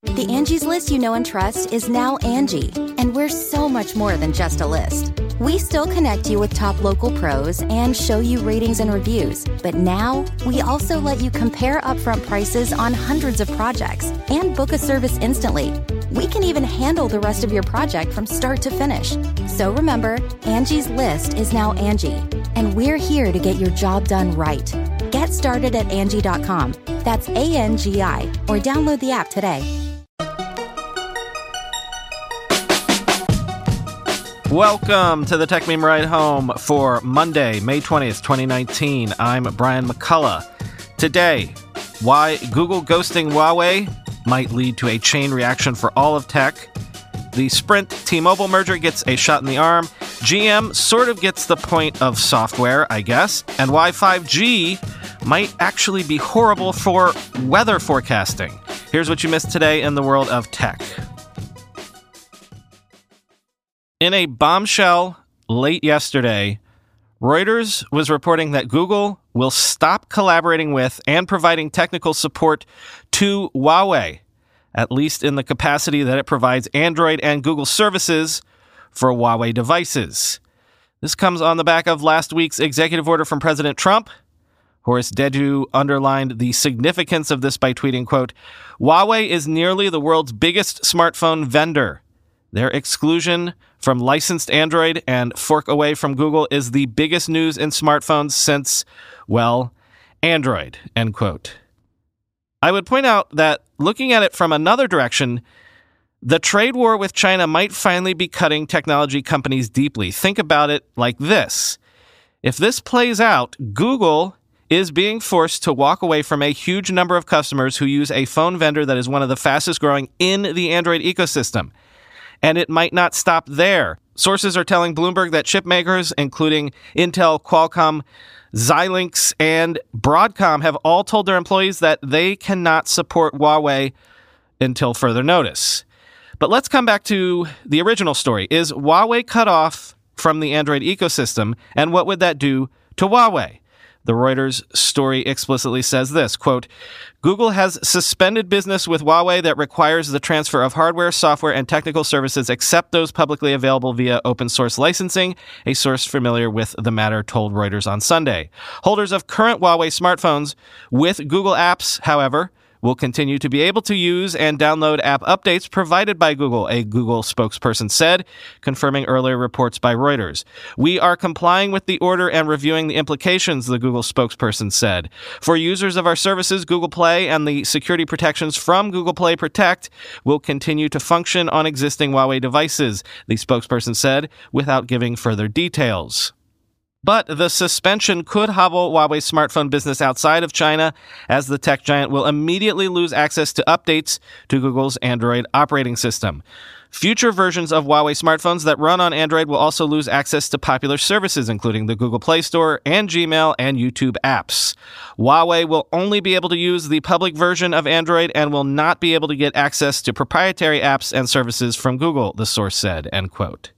The Angie's List you know and trust is now Angie, and we're so much more than just a list. We still connect you with top local pros and show you ratings and reviews, but now we also let you compare upfront prices on hundreds of projects and book a service instantly. We can even handle the rest of your project from start to finish. So remember, Angie's List is now Angie, and we're here to get your job done right. Get started at Angie.com. That's ANGI, or download the app today. Welcome to the Tech Meme Ride Home for Monday, May 20th, 2019. I'm Brian McCullough. Today, why Google ghosting Huawei might lead to a chain reaction for all of tech. The Sprint-T-Mobile merger gets a shot in the arm. GM sort of gets the point of software, I guess. And why 5G might actually be horrible for weather forecasting. Here's what you missed today in the world of tech. In a bombshell late yesterday, Reuters was reporting that Google will stop collaborating with and providing technical support to Huawei, at least in the capacity that it provides Android and Google services for Huawei devices. This comes on the back of last week's executive order from President Trump. Horace Dediu underlined the significance of this by tweeting, quote, "Huawei is nearly the world's biggest smartphone vendor. Their exclusion from licensed Android and fork away from Google is the biggest news in smartphones since, well, Android," end quote. I would point out that looking at it from another direction, the trade war with China might finally be cutting technology companies deeply. Think about it like this. If this plays out, Google is being forced to walk away from a huge number of customers who use a phone vendor that is one of the fastest growing in the Android ecosystem. And it might not stop there. Sources are telling Bloomberg that chip makers, including Intel, Qualcomm, Xilinx, and Broadcom, have all told their employees that they cannot support Huawei until further notice. But let's come back to the original story. Is Huawei cut off from the Android ecosystem, and what would that do to Huawei? The Reuters story explicitly says this, quote, "Google has suspended business with Huawei that requires the transfer of hardware, software, and technical services except those publicly available via open source licensing," a source familiar with the matter told Reuters on Sunday. Holders of current Huawei smartphones with Google apps, however, will continue to be able to use and download app updates provided by Google, a Google spokesperson said, confirming earlier reports by Reuters. "We are complying with the order and reviewing the implications," the Google spokesperson said. "For users of our services, Google Play and the security protections from Google Play Protect will continue to function on existing Huawei devices," the spokesperson said, without giving further details. But the suspension could hobble Huawei's smartphone business outside of China, as the tech giant will immediately lose access to updates to Google's Android operating system. Future versions of Huawei smartphones that run on Android will also lose access to popular services, including the Google Play Store and Gmail and YouTube apps. Huawei will only be able to use the public version of Android and will not be able to get access to proprietary apps and services from Google, the source said, end quote.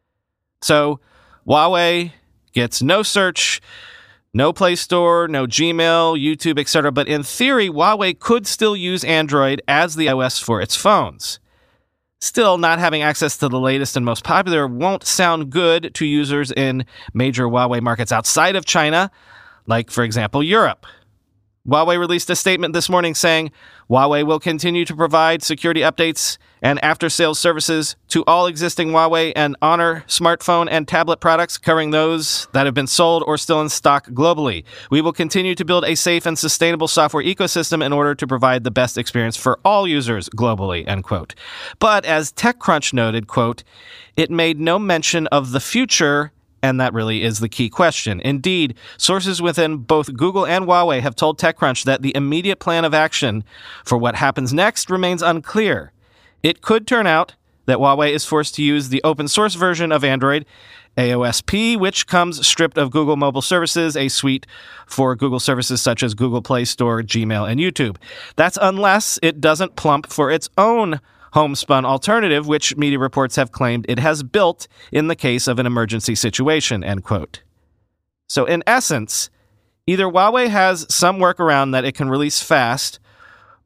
So, Huawei gets no search, no Play Store, no Gmail, YouTube, etc. But in theory, Huawei could still use Android as the OS for its phones. Still, not having access to the latest and most popular won't sound good to users in major Huawei markets outside of China, like, for example, Europe. Huawei released a statement this morning saying Huawei will continue to provide security updates and after-sales services to all existing Huawei and Honor smartphone and tablet products, covering those that have been sold or still in stock globally. "We will continue to build a safe and sustainable software ecosystem in order to provide the best experience for all users globally," end quote. But as TechCrunch noted, quote, "It made no mention of the future," and that really is the key question. Indeed, sources within both Google and Huawei have told TechCrunch that the immediate plan of action for what happens next remains unclear. It could turn out that Huawei is forced to use the open source version of Android, AOSP, which comes stripped of Google Mobile Services, a suite for Google services such as Google Play Store, Gmail, and YouTube. That's unless it doesn't plump for its own homespun alternative, which media reports have claimed it has built in the case of an emergency situation, end quote. So in essence, either Huawei has some workaround that it can release fast,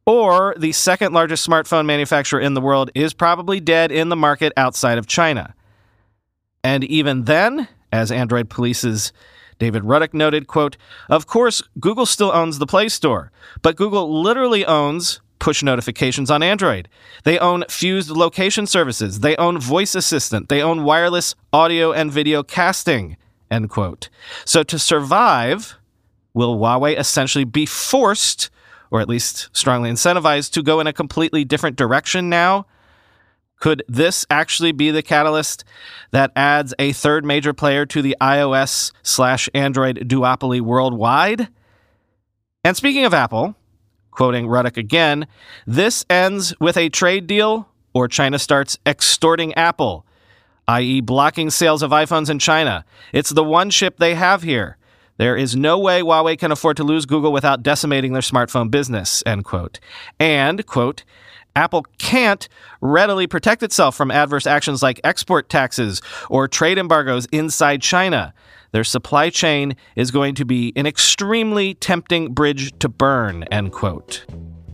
or the second largest smartphone manufacturer in the world is probably dead in the market outside of China. And even then, as Android Police's David Ruddock noted, quote, "Of course, Google still owns the Play Store, but Google literally owns push notifications on Android. They own fused location services. They own voice assistant. They own wireless audio and video casting," end quote. So to survive, will Huawei essentially be forced, or at least strongly incentivized, to go in a completely different direction now? Could this actually be the catalyst that adds a third major player to the iOS/Android duopoly worldwide? And speaking of Apple, quoting Ruddock again, "This ends with a trade deal or China starts extorting Apple, i.e. blocking sales of iPhones in China. It's the one chip they have here. There is no way Huawei can afford to lose Google without decimating their smartphone business," end quote. And, quote, "Apple can't readily protect itself from adverse actions like export taxes or trade embargoes inside China. Their supply chain is going to be an extremely tempting bridge to burn," end quote.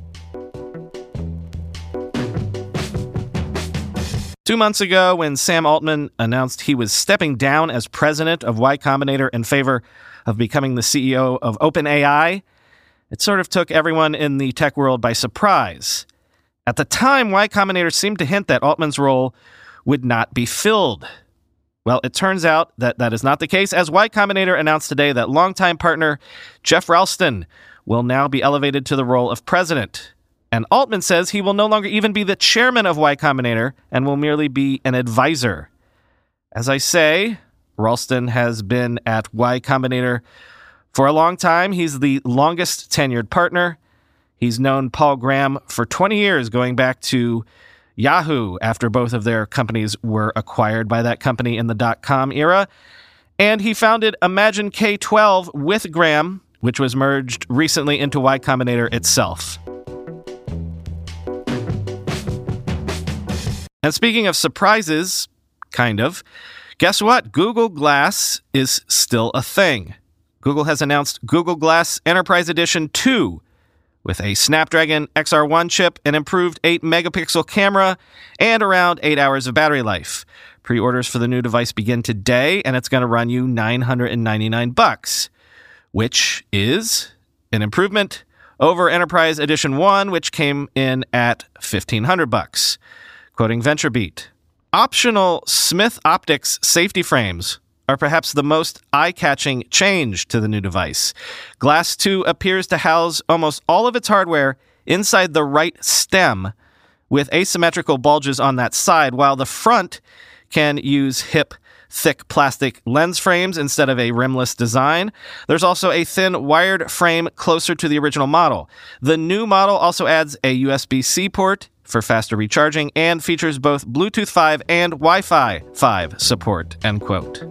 2 months ago, when Sam Altman announced he was stepping down as president of Y Combinator in favor of becoming the CEO of OpenAI, it sort of took everyone in the tech world by surprise. At the time, Y Combinator seemed to hint that Altman's role would not be filled. Well, it turns out that that is not the case, as Y Combinator announced today that longtime partner Jeff Ralston will now be elevated to the role of president. And Altman says he will no longer even be the chairman of Y Combinator and will merely be an advisor. As I say, Ralston has been at Y Combinator for a long time. He's the longest tenured partner. He's known Paul Graham for 20 years, going back to Yahoo after both of their companies were acquired by that company in the dot-com era. And he founded Imagine K12 with Graham, which was merged recently into Y Combinator itself. And speaking of surprises, kind of, guess what? Google Glass is still a thing. Google has announced Google Glass Enterprise Edition 2, with a Snapdragon XR1 chip, an improved 8-megapixel camera, and around 8 hours of battery life. Pre-orders for the new device begin today, and it's going to run you $999, which is an improvement over Enterprise Edition 1, which came in at $1,500. Quoting VentureBeat, "Optional Smith Optics safety frames are perhaps the most eye-catching change to the new device. Glass 2 appears to house almost all of its hardware inside the right stem, with asymmetrical bulges on that side, while the front can use hip, thick plastic lens frames instead of a rimless design. There's also a thin wired frame closer to the original model. The new model also adds a USB-C port for faster recharging and features both Bluetooth 5 and Wi-Fi 5 support," end quote.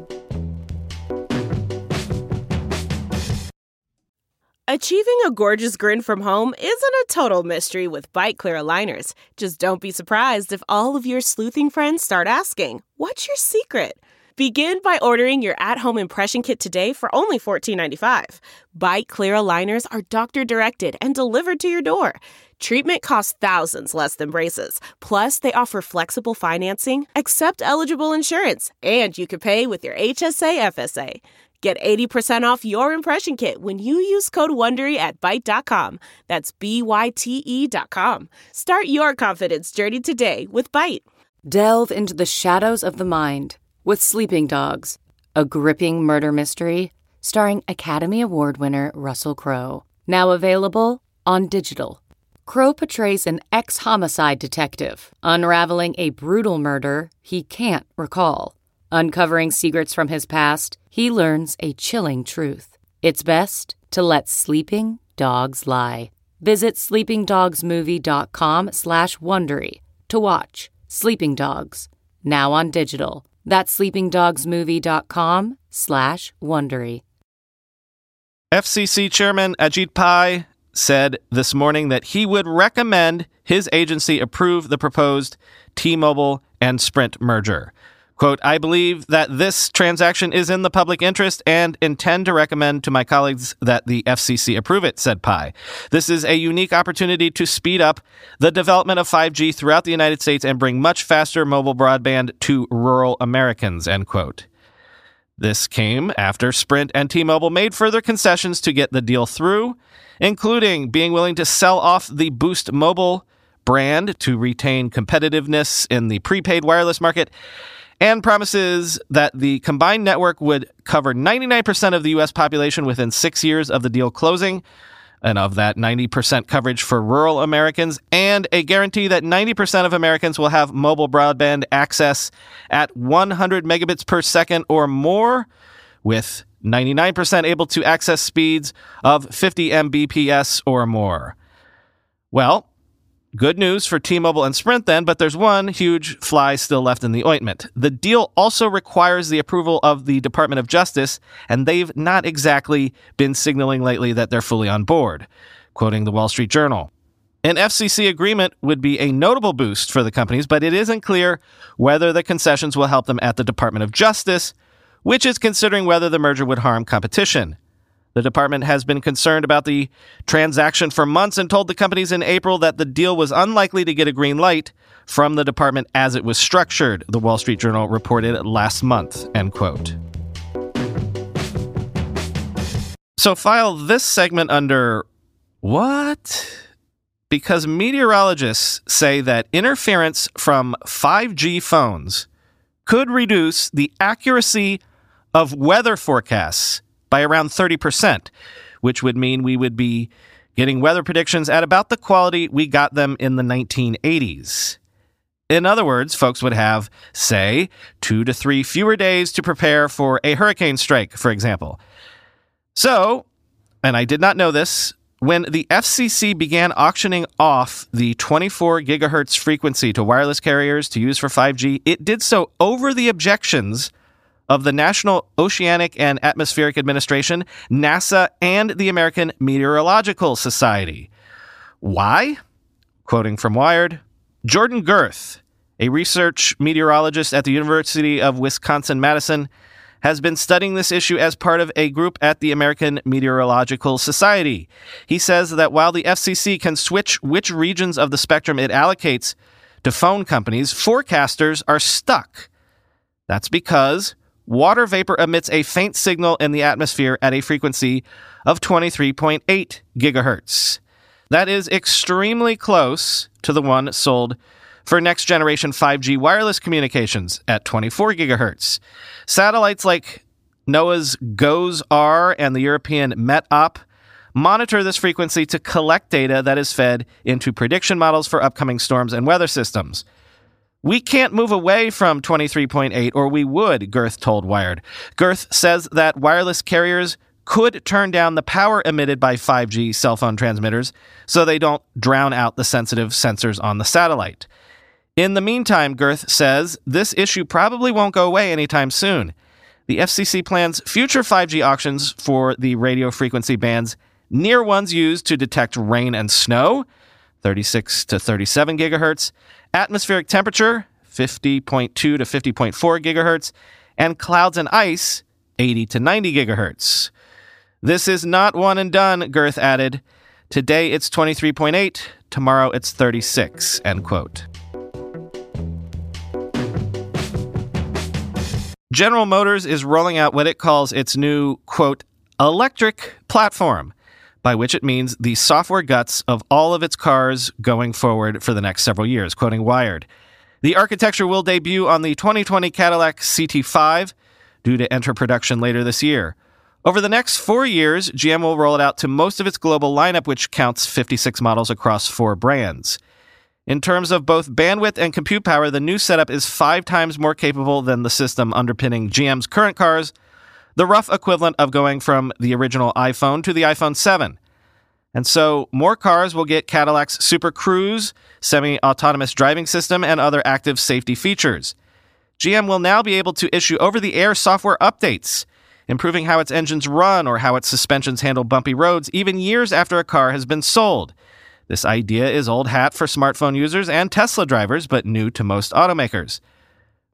Achieving a gorgeous grin from home isn't a total mystery with Byte Clear aligners. Just don't be surprised if all of your sleuthing friends start asking, "What's your secret?" Begin by ordering your at-home impression kit today for only $14.95. Byte Clear aligners are doctor-directed and delivered to your door. Treatment costs thousands less than braces. Plus, they offer flexible financing, accept eligible insurance, and you can pay with your HSA FSA. Get 80% off your impression kit when you use code WONDERY at Byte.com. That's BYTE.com. Start your confidence journey today with Byte. Delve into the shadows of the mind with Sleeping Dogs, a gripping murder mystery starring Academy Award winner Russell Crowe. Now available on digital. Crowe portrays an ex-homicide detective unraveling a brutal murder he can't recall. Uncovering secrets from his past, he learns a chilling truth. It's best to let sleeping dogs lie. Visit sleepingdogsmovie.com/Wondery to watch Sleeping Dogs, now on digital. That's sleepingdogsmovie.com/Wondery. FCC Chairman Ajit Pai said this morning that he would recommend his agency approve the proposed T-Mobile and Sprint merger. Quote, I believe that this transaction is in the public interest and intend to recommend to my colleagues that the FCC approve it, said Pai. This is a unique opportunity to speed up the development of 5G throughout the United States and bring much faster mobile broadband to rural Americans, end quote. This came after Sprint and T-Mobile made further concessions to get the deal through, including being willing to sell off the Boost Mobile brand to retain competitiveness in the prepaid wireless market, and promises that the combined network would cover 99% of the U.S. population within 6 years of the deal closing, and of that 90% coverage for rural Americans, and a guarantee that 90% of Americans will have mobile broadband access at 100 megabits per second or more, with 99% able to access speeds of 50 Mbps or more. Well, good news for T-Mobile and Sprint then, but there's one huge fly still left in the ointment. The deal also requires the approval of the Department of Justice, and they've not exactly been signaling lately that they're fully on board. Quoting the Wall Street Journal, an FCC agreement would be a notable boost for the companies, but it isn't clear whether the concessions will help them at the Department of Justice, which is considering whether the merger would harm competition. The department has been concerned about the transaction for months and told the companies in April that the deal was unlikely to get a green light from the department as it was structured, the Wall Street Journal reported last month, end quote. So file this segment under what? Because meteorologists say that interference from 5G phones could reduce the accuracy of weather forecasts by around 30%, which would mean we would be getting weather predictions at about the quality we got them in the 1980s. In other words, folks would have, say, 2 to 3 fewer days to prepare for a hurricane strike, for example. So, and I did not know this, when the FCC began auctioning off the 24 gigahertz frequency to wireless carriers to use for 5G, it did so over the objections of the National Oceanic and Atmospheric Administration, NASA, and the American Meteorological Society. Why? Quoting from Wired, Jordan Girth, a research meteorologist at the University of Wisconsin-Madison, has been studying this issue as part of a group at the American Meteorological Society. He says that while the FCC can switch which regions of the spectrum it allocates to phone companies, forecasters are stuck. That's because water vapor emits a faint signal in the atmosphere at a frequency of 23.8 gigahertz. That is extremely close to the one sold for next-generation 5G wireless communications at 24 gigahertz. Satellites like NOAA's GOES-R and the European METOP monitor this frequency to collect data that is fed into prediction models for upcoming storms and weather systems. We can't move away from 23.8, or we would, Girth told Wired. Girth says that wireless carriers could turn down the power emitted by 5G cell phone transmitters so they don't drown out the sensitive sensors on the satellite. In the meantime, Girth says, this issue probably won't go away anytime soon. The FCC plans future 5G auctions for the radio frequency bands near ones used to detect rain and snow, 36 to 37 gigahertz, atmospheric temperature, 50.2 to 50.4 gigahertz, and clouds and ice, 80 to 90 gigahertz. This is not one and done, Girth added. Today it's 23.8, tomorrow it's 36, end quote. General Motors is rolling out what it calls its new, quote, electric platform, by which it means the software guts of all of its cars going forward for the next several years, quoting Wired. The architecture will debut on the 2020 Cadillac CT5, due to enter production later this year. Over the next 4 years, GM will roll it out to most of its global lineup, which counts 56 models across 4 brands. In terms of both bandwidth and compute power, the new setup is 5 times more capable than the system underpinning GM's current cars, the rough equivalent of going from the original iPhone to the iPhone 7. And so more cars will get Cadillac's Super Cruise, semi-autonomous driving system, and other active safety features. GM will now be able to issue over-the-air software updates, improving how its engines run or how its suspensions handle bumpy roads, even years after a car has been sold. This idea is old hat for smartphone users and Tesla drivers, but new to most automakers.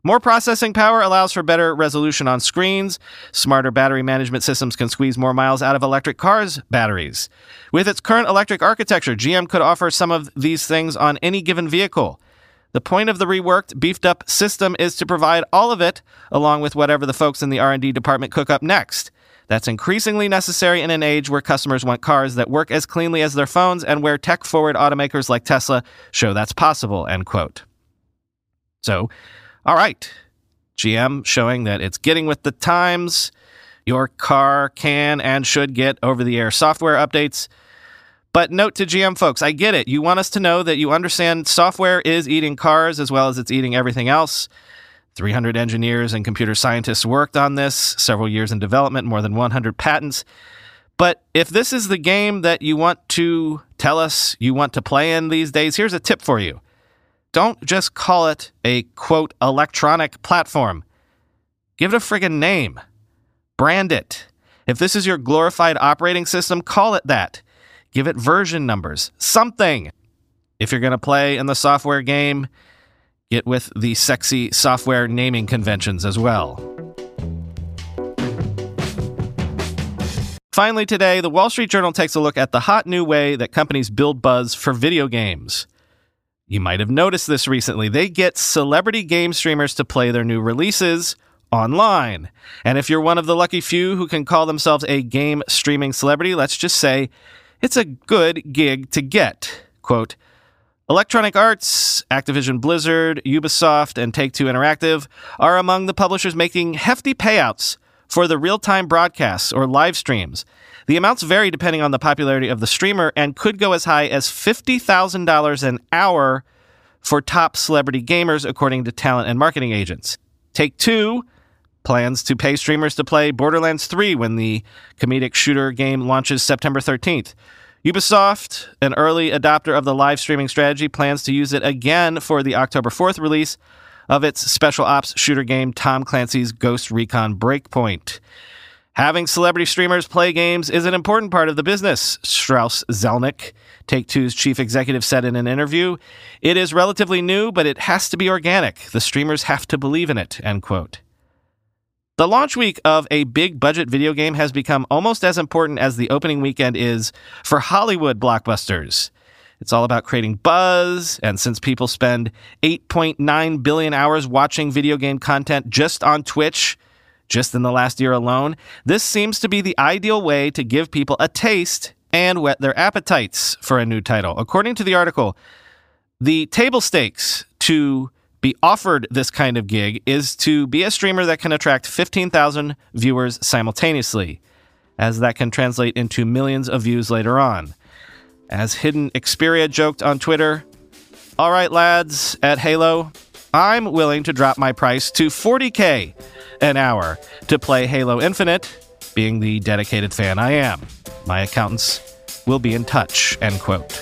More processing power allows for better resolution on screens. Smarter battery management systems can squeeze more miles out of electric cars' batteries. With its current electric architecture, GM could offer some of these things on any given vehicle. The point of the reworked, beefed-up system is to provide all of it, along with whatever the folks in the R&D department cook up next. That's increasingly necessary in an age where customers want cars that work as cleanly as their phones and where tech-forward automakers like Tesla show that's possible, end quote. So, all right, GM showing that it's getting with the times. Your car can and should get over-the-air software updates. But note to GM folks, I get it. You want us to know that you understand software is eating cars as well as it's eating everything else. 300 engineers and computer scientists worked on this, several years in development, more than 100 patents. But if this is the game that you want to tell us you want to play in these days, here's a tip for you. Don't just call it a, quote, electronic platform. Give it a friggin' name. Brand it. If this is your glorified operating system, call it that. Give it version numbers. Something. If you're going to play in the software game, get with the sexy software naming conventions as well. Finally today, the Wall Street Journal takes a look at the hot new way that companies build buzz for video games. You might have noticed this recently. They get celebrity game streamers to play their new releases online. And if you're one of the lucky few who can call themselves a game streaming celebrity, let's just say it's a good gig to get. Quote, Electronic Arts, Activision Blizzard, Ubisoft, and Take-Two Interactive are among the publishers making hefty payouts for the real-time broadcasts or live streams. The amounts vary depending on the popularity of the streamer and could go as high as $50,000 an hour for top celebrity gamers, according to talent and marketing agents. Take-Two plans to pay streamers to play Borderlands 3 when the comedic shooter game launches September 13th. Ubisoft, an early adopter of the live streaming strategy, plans to use it again for the October 4th release of its special ops shooter game Tom Clancy's Ghost Recon Breakpoint. Having celebrity streamers play games is an important part of the business, Strauss Zelnick, Take-Two's chief executive, said in an interview. It is relatively new, but it has to be organic. The streamers have to believe in it, end quote. The launch week of a big-budget video game has become almost as important as the opening weekend is for Hollywood blockbusters. It's all about creating buzz, and since people spend 8.9 billion hours watching video game content just on Twitch, just in the last year alone, this seems to be the ideal way to give people a taste and whet their appetites for a new title. According to the article, the table stakes to be offered this kind of gig is to be a streamer that can attract 15,000 viewers simultaneously, as that can translate into millions of views later on. As Hidden Xperia joked on Twitter, all right, lads, at Halo, I'm willing to drop my price to $40K an hour to play Halo Infinite, being the dedicated fan I am. My accountants will be in touch, end quote.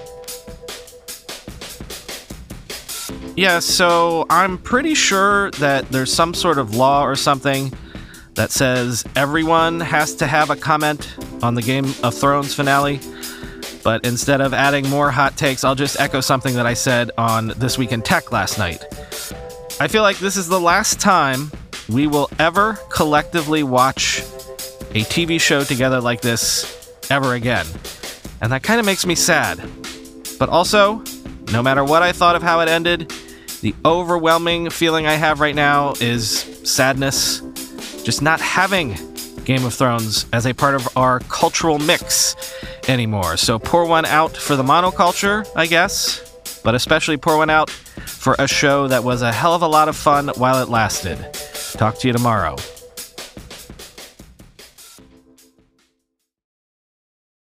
Yeah, so I'm pretty sure that there's some sort of law or something that says everyone has to have a comment on the Game of Thrones finale. But instead of adding more hot takes, I'll just echo something that I said on This Week in Tech last night. I feel like this is the last time we will ever collectively watch a TV show together like this ever again. And that kind of makes me sad. But also, no matter what I thought of how it ended, the overwhelming feeling I have right now is sadness. Just not having Game of Thrones as a part of our cultural mix anymore. So pour one out for the monoculture, I guess, but especially pour one out for a show that was a hell of a lot of fun while it lasted. Talk to you tomorrow.